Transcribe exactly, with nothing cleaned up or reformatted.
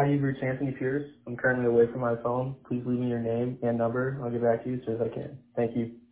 Hi, you've reached Anthony Pierce. I'm currently away from my phone. Please leave me your name and number. I'll get back to you as soon as I can. Thank you.